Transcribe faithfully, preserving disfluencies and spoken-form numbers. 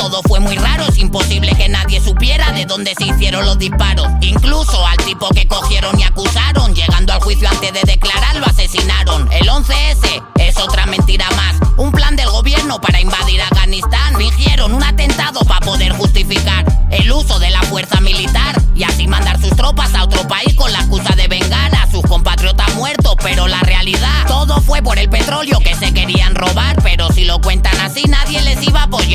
todo fue muy raro. Es imposible que nadie supiera de dónde se hicieron los disparos. Incluso al tipo que cogieron y acusaron, llegando al juicio antes de declarar lo asesinaron. El once ese es otra mentira más, un plan del gobierno para invadir Afganistán. Fingieron un atentado para poder justificar el uso de la fuerza militar y así mandar sus tropas a otro país con la excusa de vengar a sus compatriotas muertos. Pero la realidad, todo fue por el petróleo que se querían robar. Pero si lo cuentan así, nadie les iba a apoyar.